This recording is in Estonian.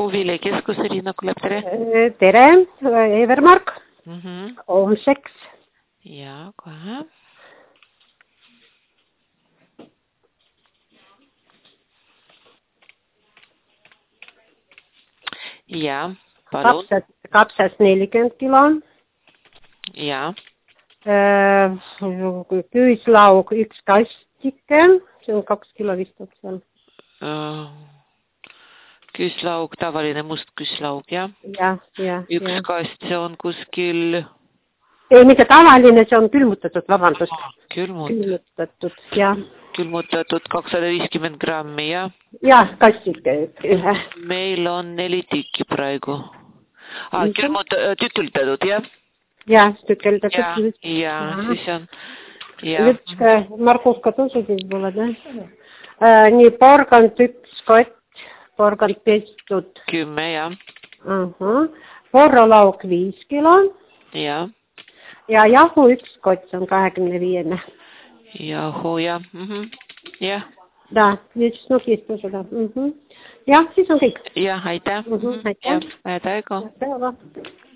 Huvilekeskus, Elina Kulep, tere. Tere, Evermark. Homseks. Ja, kohe. Ja, palun. Kapsas 40 kilo. Ja. Küüslaug 1 kastike. See on 2 kilo vist seal. Küüslaug, tavaline must küüslaug, jah? Ja. Üks kast, see on kuskil... Ei, mitte tavaline, see on külmutatud, vabandust. Külmutatud, jah. Külmutatud 250 grammi, jah? Jah, kastike. Meil on 4 tükki praegu. Tüküldatud, jah? Jah, tüküldatud. Ja, siis on... Üks markovka tõusu siis pole, nii, porgand 1 kott, porgand pestud. 10, jah. Porrolauk 5 kilo. Ja. Ja jahu 1 kott, see on 25. Jahu, jah. Jah. Da, üks nukista seda. Jah, siis on kõik. Jah, aitäh. Aitäh. Aitäh.